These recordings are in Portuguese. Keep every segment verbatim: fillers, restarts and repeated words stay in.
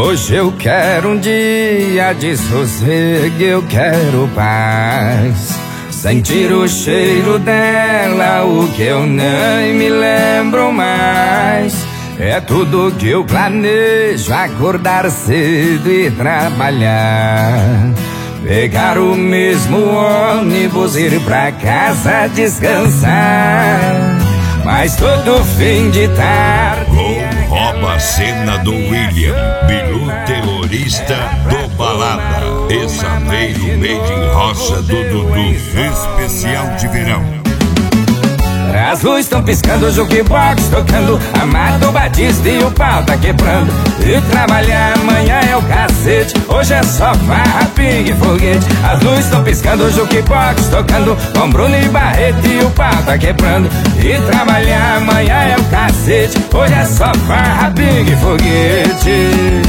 Hoje eu quero um dia de sossego, eu quero paz. Sentir o cheiro dela, o que eu nem me lembro mais. É tudo que eu planejo, acordar cedo e trabalhar. Pegar o mesmo ônibus, ir pra casa descansar. Mas todo fim de tarde Gol rouba a cena do William Bilu, terrorista do Balada. Exameiro made in roça do Dudu, especial de verão. As luzes estão piscando, o jukebox tocando, Amado Batista e o pau tá quebrando. E trabalhar amanhã é o cacete, hoje é só farra, pingue e foguete. As luzes estão piscando, o jukebox tocando, com Bruno e Barreto e o pau tá quebrando. E trabalhar amanhã é o cacete, hoje é só farra, pingue e foguete.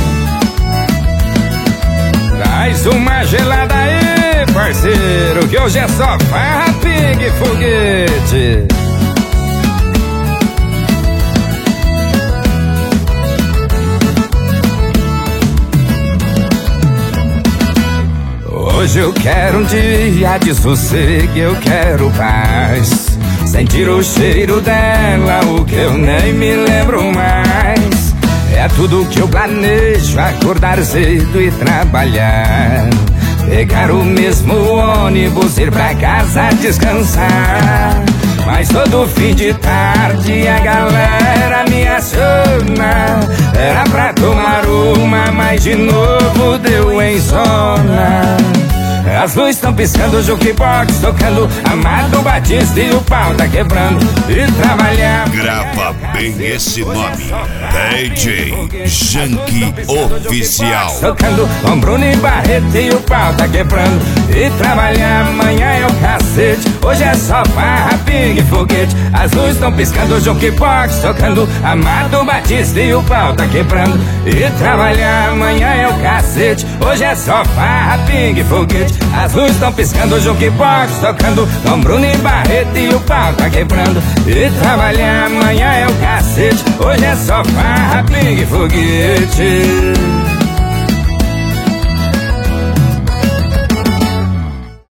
Traz uma gelada aí, parceiro, que hoje é só farra, pingue e foguete. Hoje eu quero um dia de sossego, eu quero paz. Sentir o cheiro dela, o que eu nem me lembro mais. É tudo que eu planejo, acordar cedo e trabalhar. Pegar o mesmo ônibus, ir pra casa descansar. Mas todo fim de tarde a galera me aciona. Era pra tomar uma, mas de novo deu em zona. As luzes estão piscando, o jukebox tocando, Amado Batista e o pau tá quebrando. E trabalhar... Grava bem esse nome, D J Junkie Oficial. Tocando com Bruno e Barreto e o pau tá quebrando. E trabalhar amanhã é o cacete, hoje é só farra, pingue e foguete. As luzes estão piscando, o jukebox tocando, Amado Batista e o pau tá quebrando. E trabalhar amanhã é o cacete, hoje é só farra, pingue e foguete. As luzes estão piscando, o jukebox tocando, com Bruno e Barreto e o pau tá quebrando. E trabalhar amanhã é o cacete, hoje é só farra, pingue e foguete.